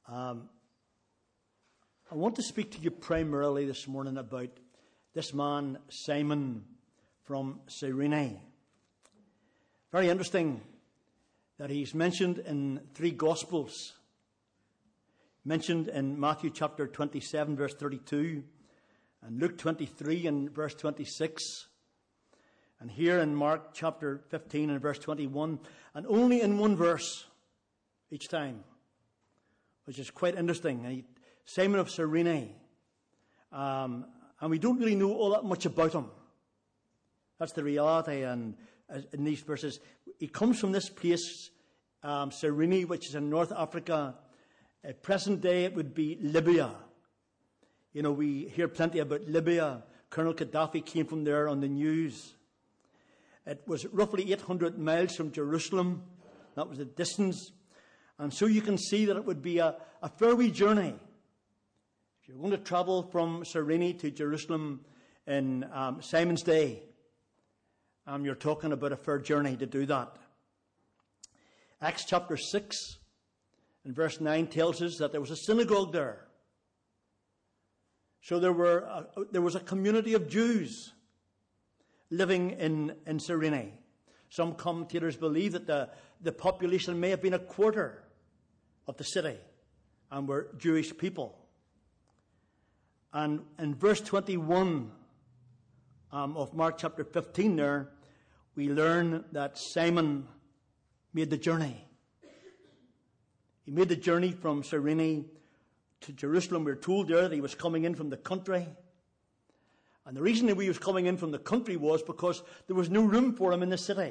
I want to speak to you primarily this morning about this man, Simon from Cyrene. Very interesting that he's mentioned in three Gospels. Mentioned in Matthew chapter 27, verse 32, and Luke 23 and verse 26, and here in Mark chapter 15 and verse 21, and only in one verse each time, which is quite interesting. Simon of Cyrene. And we don't really know all that much about him. That's the reality. And in these verses, he comes from this place, Cyrene, which is in North Africa. At present day, it would be Libya. You know, we hear plenty about Libya. Colonel Gaddafi came from there on the news. It was roughly 800 miles from Jerusalem. That was the distance. And so you can see that it would be a fair wee journey. If you're going to travel from Cyrene to Jerusalem in Simon's day, you're talking about a fair journey to do that. Acts chapter 6 and verse 9 tells us that there was a synagogue there. So there was a community of Jews living in Cyrene. Some commentators believe that the population may have been a quarter of the city and were Jewish people. And in verse 21 of Mark chapter 15 there, we learn that Simon made the journey. He made the journey from Cyrene to Jerusalem. We're told there that he was coming in from the country. And the reason that he was coming in from the country was because there was no room for him in the city.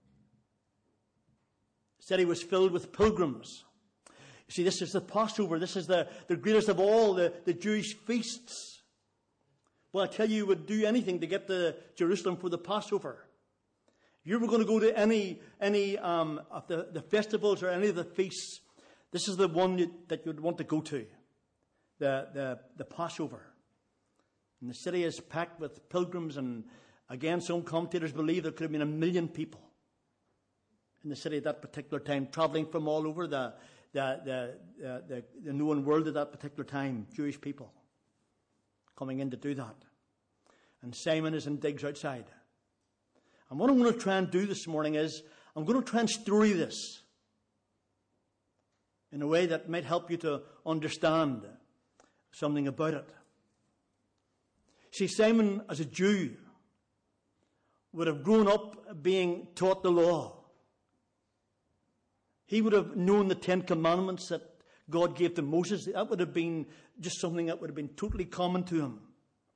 The city was filled with pilgrims. You see, this is the Passover. This is the greatest of all the Jewish feasts. Well, I tell you, you would do anything to get to Jerusalem for the Passover. If you were going to go to any of the festivals or any of the feasts, this is the one that you'd want to go to, the Passover. And the city is packed with pilgrims, and again, some commentators believe there could have been 1 million people in the city at that particular time, traveling from all over the known world at that particular time, Jewish people coming in to do that. And Simon is in digs outside. And what I'm going to try and do this morning is, I'm going to try and story this in a way that might help you to understand something about it. See, Simon, as a Jew, would have grown up being taught the law. He would have known the 10 Commandments that God gave to Moses. That would have been just something that would have been totally common to him.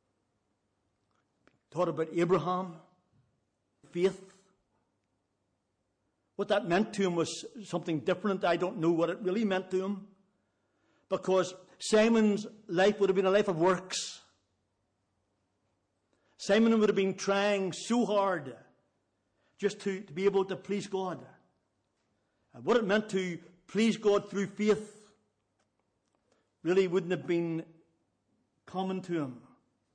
Taught about Abraham, faith. What that meant to him was something different. I don't know what it really meant to him. Because Simon's life would have been a life of works. Simon would have been trying so hard just to be able to please God. And what it meant to please God through faith really wouldn't have been common to him.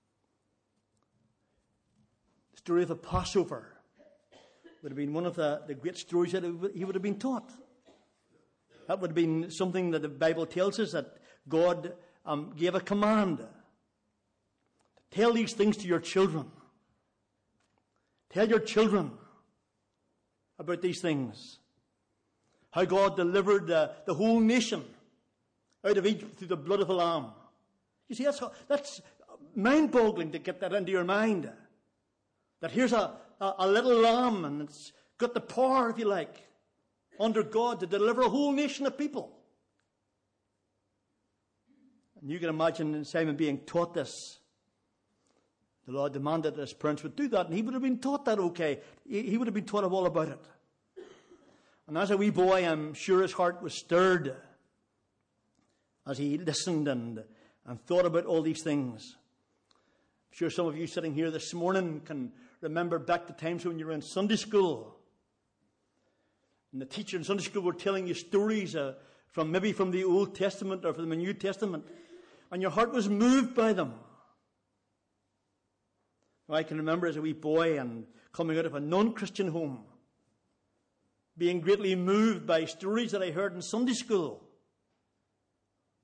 The story of the Passover would have been one of the great stories that he would have been taught. That would have been something that the Bible tells us, that God gave a command. Tell these things to your children. Tell your children about these things. How God delivered the whole nation out of Egypt through the blood of a lamb. You see, that's mind-boggling to get that into your mind. That here's a little lamb, and it's got the power, if you like, under God to deliver a whole nation of people. And you can imagine Simon being taught this. The Lord demanded that his parents would do that, and he would have been taught that okay. He would have been taught all about it. And as a wee boy, I'm sure his heart was stirred as he listened and thought about all these things. I'm sure some of you sitting here this morning can remember back to times when you were in Sunday school. And the teacher in Sunday school were telling you stories from the Old Testament or from the New Testament. And your heart was moved by them. I can remember as a wee boy and coming out of a non-Christian home, being greatly moved by stories that I heard in Sunday school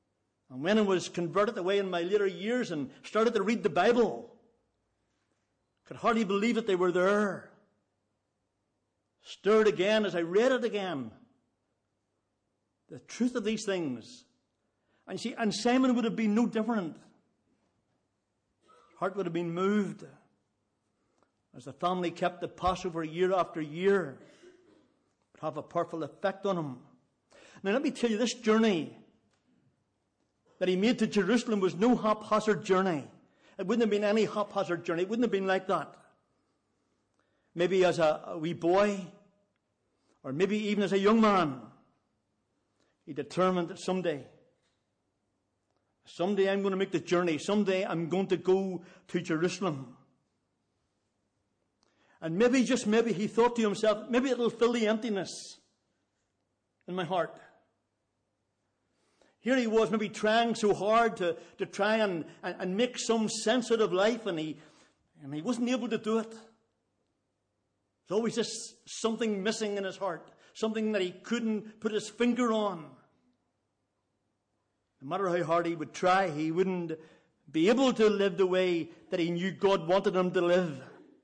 And when I was converted away in my later years and started to read the Bible, could hardly believe that they were there. Stirred again as I read it again. The truth of these things. And see, and Simon would have been no different. Heart would have been moved as the family kept the Passover year after year. It would have a powerful effect on him. Now let me tell you, this journey that he made to Jerusalem was no haphazard journey. It wouldn't have been any haphazard journey. It wouldn't have been like that. Maybe as a wee boy, or maybe even as a young man, he determined that someday I'm going to make the journey. Someday I'm going to go to Jerusalem. And maybe, just maybe, he thought to himself, maybe it'll fill the emptiness in my heart. Here he was, maybe trying so hard to try and make some sense out of life, and he wasn't able to do it. There's always this something missing in his heart, something that he couldn't put his finger on. No matter how hard he would try, he wouldn't be able to live the way that he knew God wanted him to live.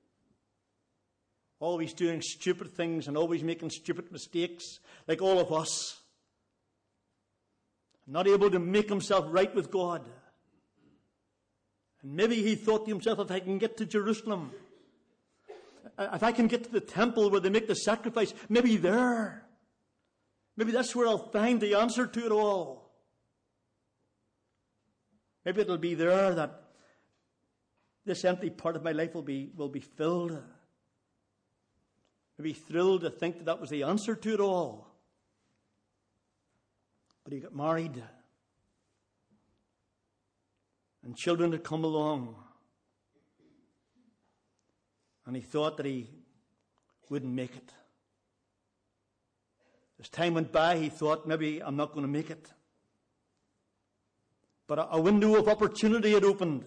Always doing stupid things and always making stupid mistakes, like all of us. Not able to make himself right with God. And maybe he thought to himself, if I can get to Jerusalem, if I can get to the temple where they make the sacrifice, maybe there. Maybe that's where I'll find the answer to it all. Maybe it'll be there that this empty part of my life will be filled. Maybe thrilled to think that that was the answer to it all. But he got married. And children had come along. And he thought that he wouldn't make it. As time went by, he thought, maybe I'm not going to make it. But a window of opportunity had opened.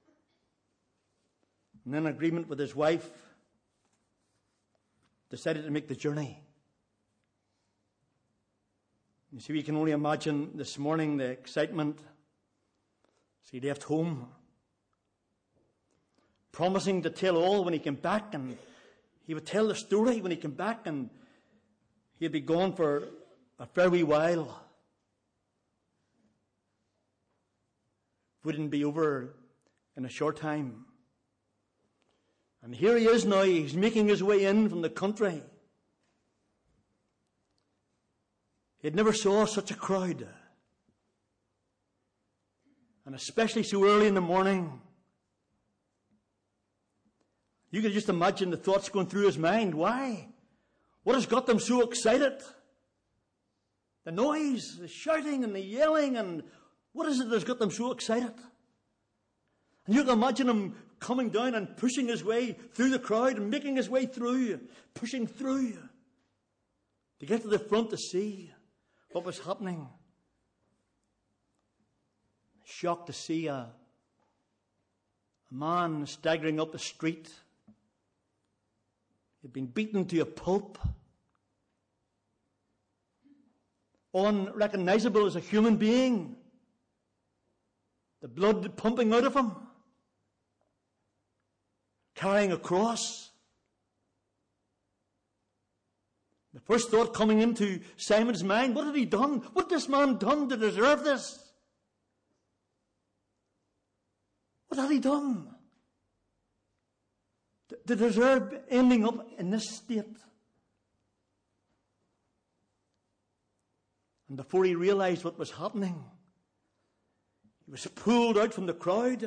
And in agreement with his wife, decided to make the journey. You see, we can only imagine this morning the excitement. So he left home, promising to tell all when he came back, and he would tell the story when he came back, and he'd be gone for a fair wee while. Wouldn't be over in a short time. And here he is now, he's making his way in from the country. He'd never saw such a crowd. And especially so early in the morning. You could just imagine the thoughts going through his mind. Why? What has got them so excited? The noise, the shouting and the yelling, and what is it that's got them so excited? And you can imagine him coming down and pushing his way through the crowd and making his way through, pushing through to get to the front to see what was happening. Shocked to see a man staggering up the street. He'd been beaten to a pulp. Unrecognizable as a human being. The blood pumping out of him. Carrying a cross. The first thought coming into Simon's mind, what had he done? What had this man done to deserve this? What had he done to deserve ending up in this state? And before he realized what was happening, he was pulled out from the crowd,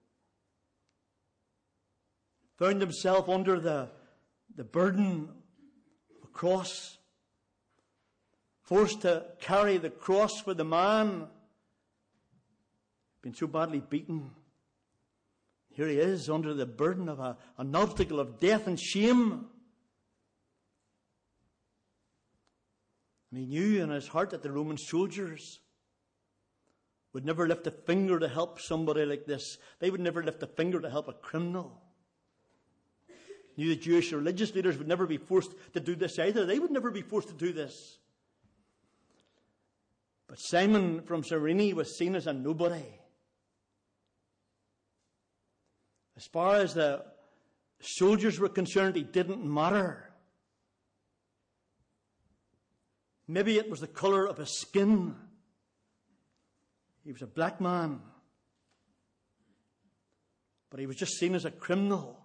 found himself under the burden of a cross, forced to carry the cross for the man, been so badly beaten. Here he is under the burden of an obstacle of death and shame. And he knew in his heart that the Roman soldiers would never lift a finger to help somebody like this. They would never lift a finger to help a criminal. He knew the Jewish religious leaders would never be forced to do this either. They would never be forced to do this. But Simon from Cyrene was seen as a nobody. As far as the soldiers were concerned, he didn't matter. Maybe it was the colour of his skin. He was a black man. But he was just seen as a criminal.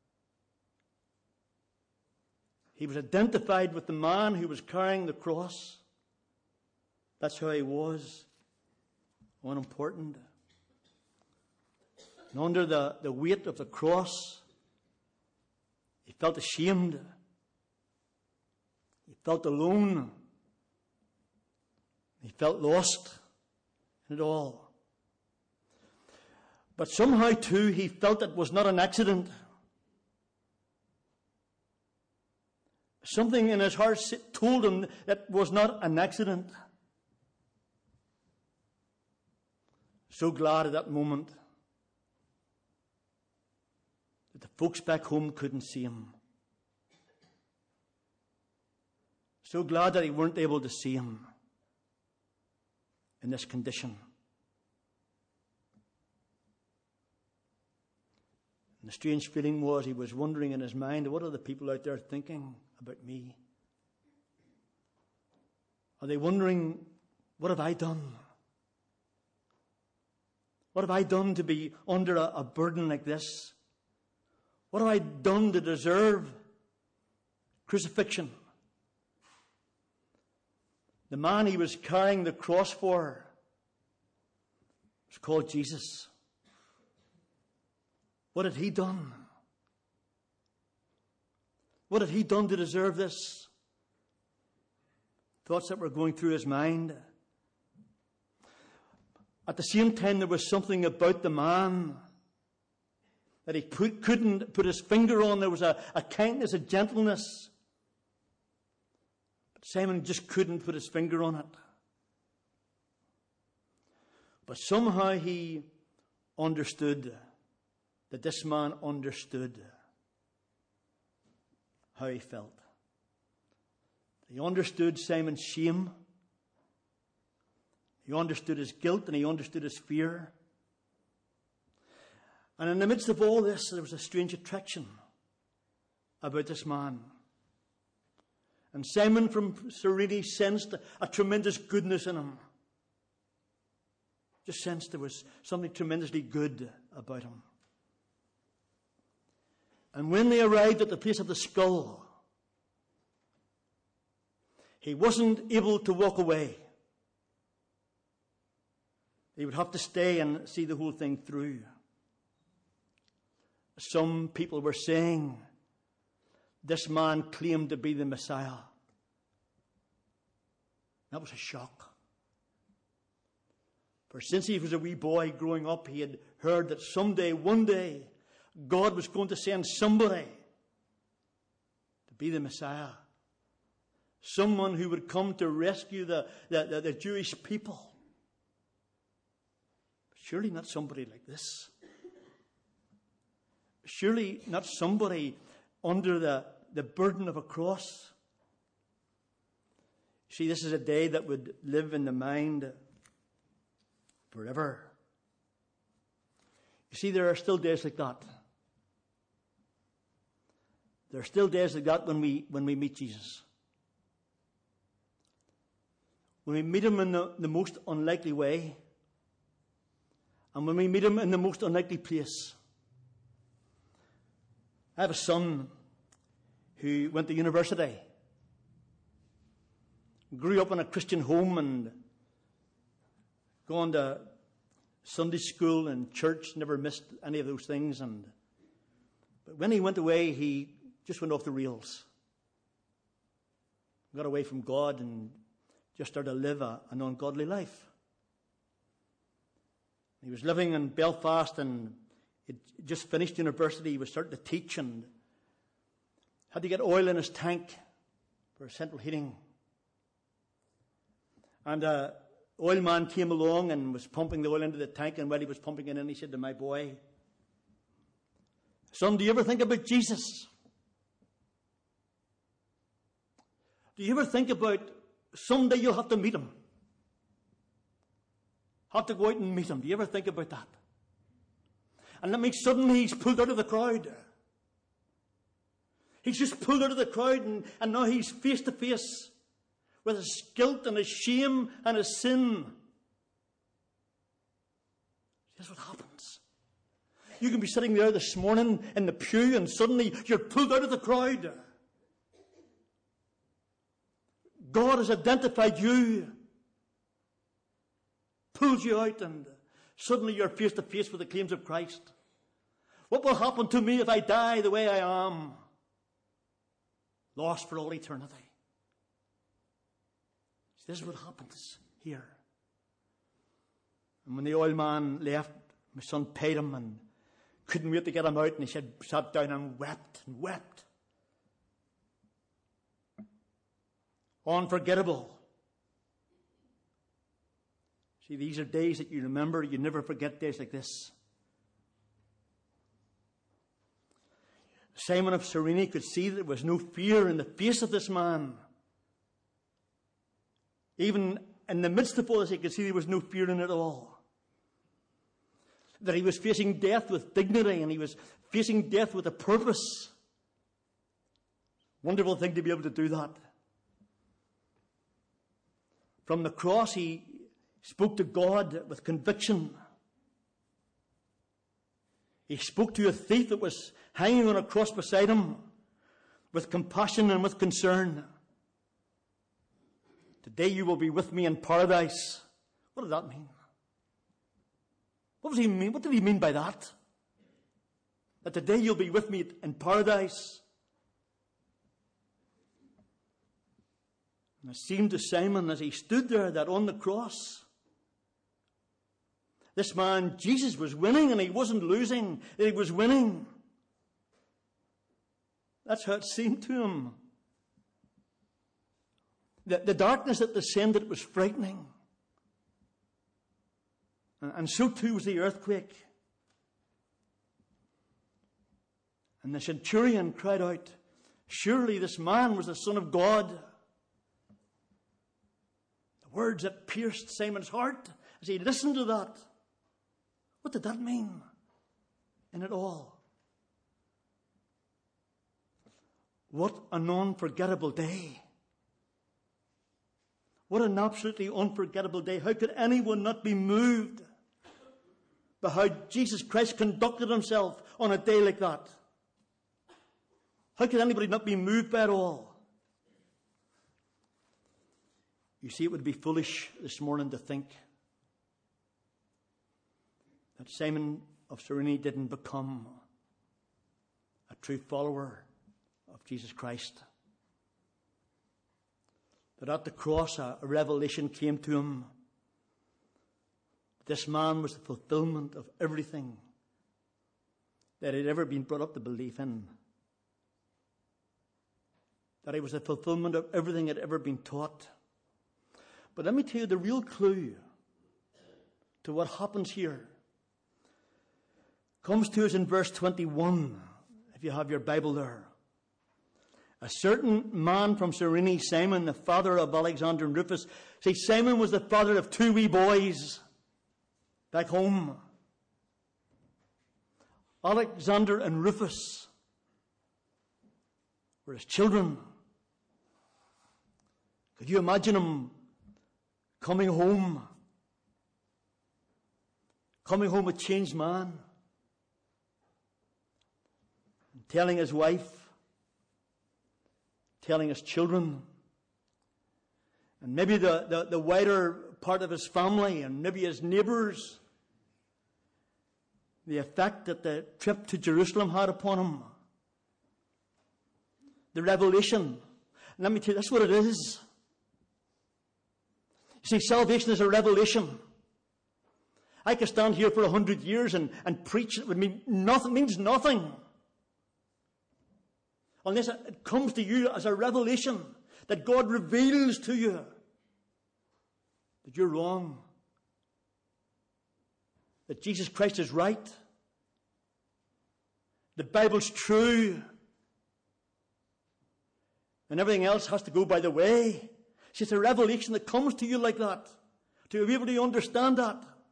He was identified with the man who was carrying the cross. That's how he was. Unimportant. And under the weight of the cross, he felt ashamed. He felt alone. He felt lost in it all. But somehow too he felt it was not an accident. Something in his heart told him that it was not an accident. So glad at that moment that the folks back home couldn't see him. So glad that he weren't able to see him in this condition. And the strange feeling was he was wondering in his mind, what are the people out there thinking about me? Are they wondering, what have I done? What have I done to be under a burden like this? What have I done to deserve crucifixion? The man he was carrying the cross for was called Jesus. What had he done? What had he done to deserve this? Thoughts that were going through his mind. At the same time, there was something about the man that he couldn't put his finger on. There was a kindness, a gentleness. But Simon just couldn't put his finger on it. But somehow he understood that this man understood how he felt. He understood Simon's shame. He understood his guilt and he understood his fear. And in the midst of all this, there was a strange attraction about this man. And Simon from Cyrene sensed a tremendous goodness in him. Just sensed there was something tremendously good about him. And when they arrived at the place of the skull, he wasn't able to walk away. He would have to stay and see the whole thing through. Some people were saying this man claimed to be the Messiah. That was a shock. For since he was a wee boy growing up, he had heard that someday, one day, God was going to send somebody to be the Messiah. Someone who would come to rescue the Jewish people. Surely not somebody like this. Surely not somebody under the burden of a cross. See, this is a day that would live in the mind forever. You see, there are still days like that. There are still days like that when we meet Jesus. When we meet him in the most unlikely way. And when we meet him in the most unlikely place. I have a son who went to university. Grew up in a Christian home and gone to Sunday school and church. Never missed any of those things. But when he went away, he just went off the rails. Got away from God and just started to live an ungodly life. He was living in Belfast and he'd just finished university. He was starting to teach and had to get oil in his tank for central heating. And an oil man came along and was pumping the oil into the tank, and while he was pumping it in, he said to my boy, "Son, do you ever think about Jesus? Do you ever think about someday you'll have to meet him? have to go out and meet him. Do you ever think about that? And that means suddenly he's pulled out of the crowd. He's just pulled out of the crowd, and now he's face to face with his guilt and his shame and his sin. That's what happens. You can be sitting there this morning in the pew, and suddenly you're pulled out of the crowd. God has identified you, pulls you out, and suddenly you're face to face with the claims of Christ. What will happen to me if I die the way I am? Lost for all eternity. This is what happens here. And when the old man left, my son paid him and couldn't wait to get him out, and he sat down and wept and wept. Unforgettable. See, these are days that you remember. You never forget days like this. Simon of Cyrene could see that there was no fear in the face of this man. Even in the midst of all this, he could see there was no fear in it all. That he was facing death with dignity, and he was facing death with a purpose. Wonderful thing to be able to do that. From the cross, he spoke to God with conviction. He spoke to a thief that was hanging on a cross beside him with compassion and with concern. Today you will be with me in paradise. What did that mean? What does he mean? What did he mean by that? That today you'll be with me in paradise. And it seemed to Simon as he stood there that on the cross, this man, Jesus, was winning, and he wasn't losing, that he was winning. That's how it seemed to him. The darkness that descended was frightening. And so too was the earthquake. And the centurion cried out, surely this man was the Son of God. The words that pierced Simon's heart as he listened to that. What did that mean in it all? What an unforgettable day. What an absolutely unforgettable day. How could anyone not be moved by how Jesus Christ conducted himself on a day like that? How could anybody not be moved by it all? You see, it would be foolish this morning to think that Simon of Cyrene didn't become a true follower of Jesus Christ. That at the cross a revelation came to him. This man was the fulfillment of everything that had ever been brought up to believe in. That he was the fulfillment of everything that had ever been taught. But let me tell you the real clue to what happens here. Comes to us in verse 21, if you have your Bible there. A certain man from Cyrene, Simon, the father of Alexander and Rufus. See, Simon was the father of two wee boys back home. Alexander and Rufus were his children. Could you imagine him coming home a changed man, and telling his wife, telling his children, and maybe the wider part of his family, and maybe his neighbours, the effect that the trip to Jerusalem had upon him. The revelation. And let me tell you, that's what it is. You see, salvation is a revelation. I could stand here for 100 years and preach. It would mean nothing, means nothing. Unless it comes to you as a revelation that God reveals to you that you're wrong, that Jesus Christ is right, the Bible's true, and everything else has to go by the way. See, it's a revelation that comes to you like that, to be able to understand that.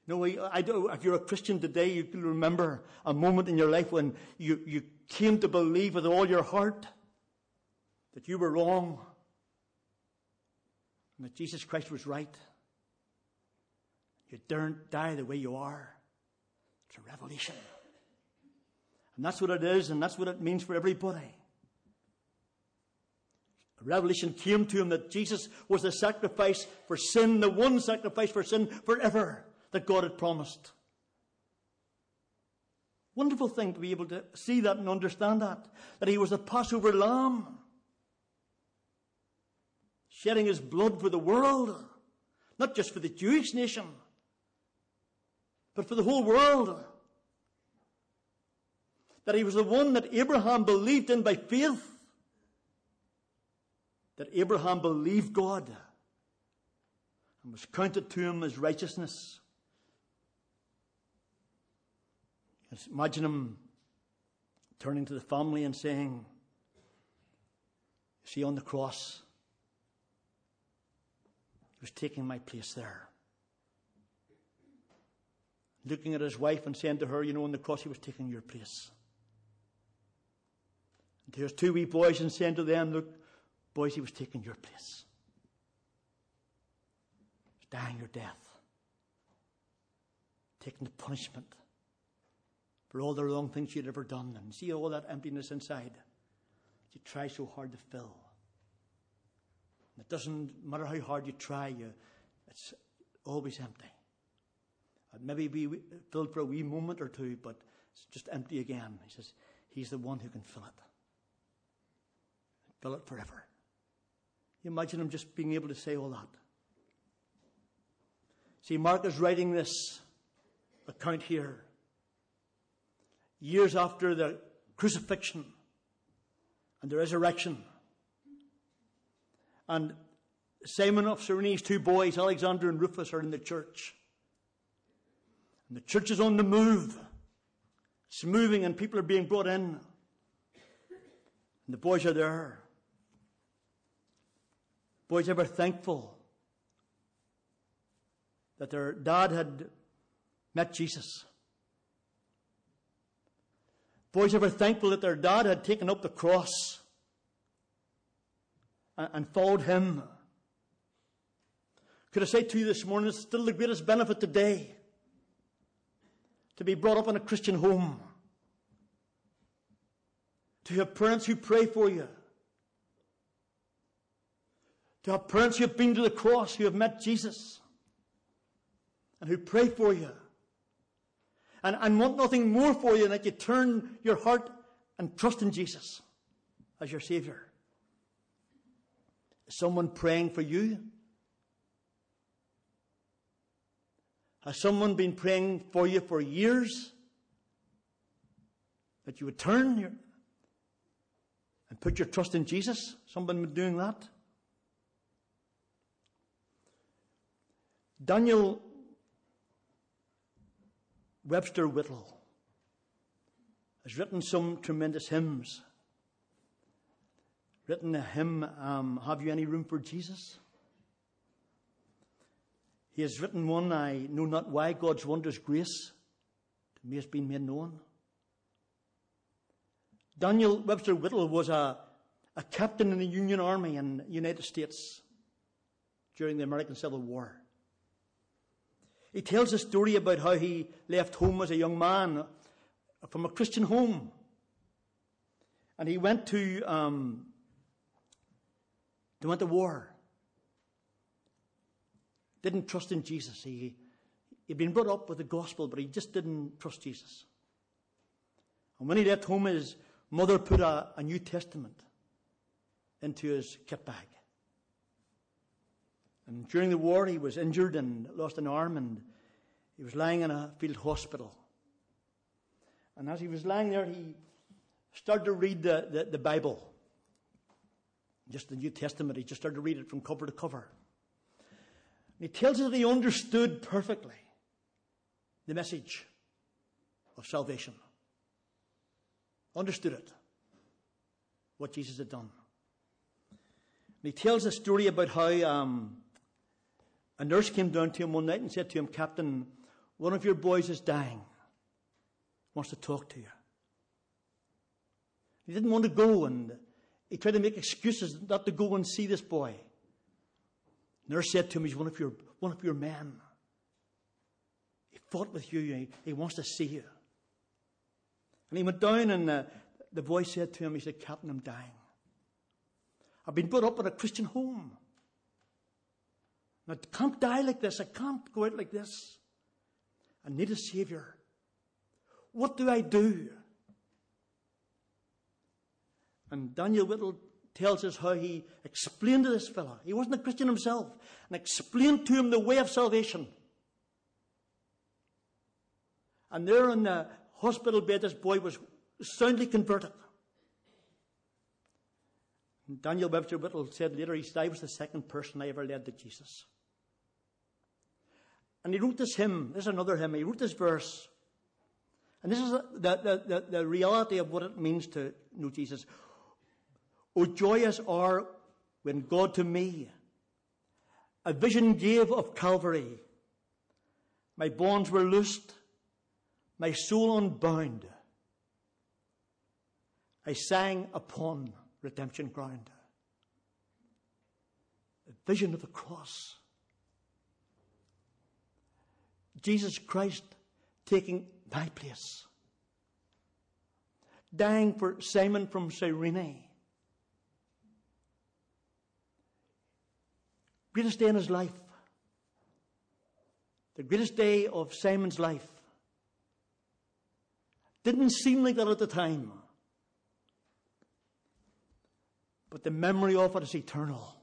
No, if you're a Christian today, you can remember a moment in your life when you came to believe with all your heart that you were wrong and that Jesus Christ was right. You daren't die the way you are. It's a revelation. And that's what it is, and that's what it means for everybody. A revelation came to him that Jesus was the sacrifice for sin, the one sacrifice for sin forever that God had promised. Wonderful thing to be able to see that and understand that he was the Passover lamb, shedding his blood for the world, not just for the Jewish nation, but for the whole world. That he was the one that Abraham believed in by faith. That Abraham believed God and was counted to him as righteousness. Just imagine him turning to the family and saying, see, on the cross, he was taking my place there. Looking at his wife and saying to her, on the cross he was taking your place. And to his two wee boys and saying to them, look, boys, he was taking your place. He was dying your death. Taking the punishment for all the wrong things you'd ever done. And see all that emptiness inside that you try so hard to fill. And it doesn't matter how hard you try, it's always empty. It maybe be filled for a wee moment or two, but it's just empty again. He says, he's the one who can fill it. Fill it forever. You imagine him just being able to say all that. See, Mark is writing this account here years after the crucifixion and the resurrection. And Simon of Cyrene's two boys, Alexander and Rufus, are in the church. And the church is on the move. It's moving and people are being brought in. And the boys are there. Boys ever thankful that their dad had met Jesus? Boys ever thankful that their dad had taken up the cross and followed him? Could I say to you this morning, it's still the greatest benefit today to be brought up in a Christian home, to have parents who pray for you, to have parents who have been to the cross, who have met Jesus, and who pray for you, and want nothing more for you than that you turn your heart and trust in Jesus as your Saviour. Is someone praying for you? Has someone been praying for you for years? That you would turn and put your trust in Jesus? Someone been doing that? Daniel Webster Whittle has written some tremendous hymns. Written a hymn, Have You Any Room for Jesus? He has written one, I Know Not Why God's Wondrous Grace to Me Has Been Made Known. Daniel Webster Whittle was a captain in the Union Army in the United States during the American Civil War. He tells a story about how he left home as a young man from a Christian home. And he went to war. Didn't trust in Jesus. He'd been brought up with the gospel, but he just didn't trust Jesus. And when he left home, his mother put a New Testament into his kit bag. And during the war, he was injured and lost an arm, and he was lying in a field hospital. And as he was lying there, he started to read the Bible. Just the New Testament. He just started to read it from cover to cover. And he tells us that he understood perfectly the message of salvation. Understood it. What Jesus had done. And he tells a story about how a nurse came down to him one night and said to him, Captain, one of your boys is dying, wants to talk to you. He didn't want to go, and he tried to make excuses not to go and see this boy. Nurse said to him, he's one of your men. He fought with you. He wants to see you. And he went down, and the boy said to him, he said, Captain, I'm dying. I've been brought up in a Christian home. I can't die like this. I can't go out like this. I need a Savior. What do I do? And Daniel Whittle tells us how he explained to this fellow. He wasn't a Christian himself. And explained to him the way of salvation. And there in the hospital bed, this boy was soundly converted. And Daniel Webster Whittle said later, he said, I was the second person I ever led to Jesus. And he wrote this hymn. This is another hymn. He wrote this verse. And this is the reality of what it means to know Jesus. O joyous hour when God to me a vision gave of Calvary. My bonds were loosed, my soul unbound. I sang upon redemption ground. A vision of the cross. Jesus Christ taking my place. Dying for Simon from Cyrene. Greatest day in his life. The greatest day of Simon's life. Didn't seem like that at the time. But the memory of it is eternal.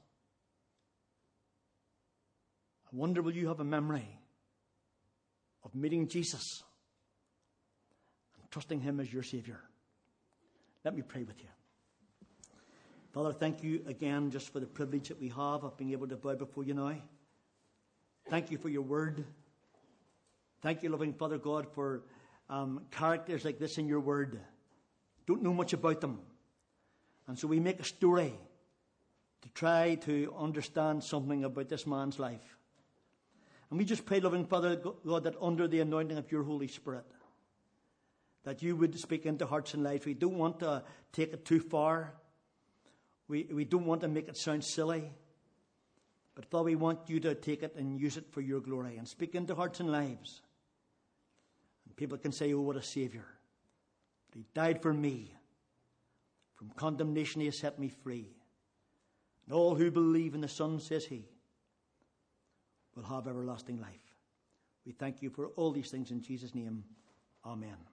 I wonder, will you have a memory of meeting Jesus and trusting him as your Savior? Let me pray with you. Father, thank you again just for the privilege that we have of being able to bow before you now. Thank you for your word. Thank you, loving Father God, for characters like this in your word. Don't know much about them. And so we make a story to try to understand something about this man's life. And we just pray, loving Father God, that under the anointing of your Holy Spirit, that you would speak into hearts and lives. We don't want to take it too far. We don't want to make it sound silly. But Father, we want you to take it and use it for your glory and speak into hearts and lives. And people can say, oh, what a Savior. He died for me. From condemnation he has set me free. And all who believe in the Son, says he, will have everlasting life. We thank you for all these things in Jesus' name. Amen.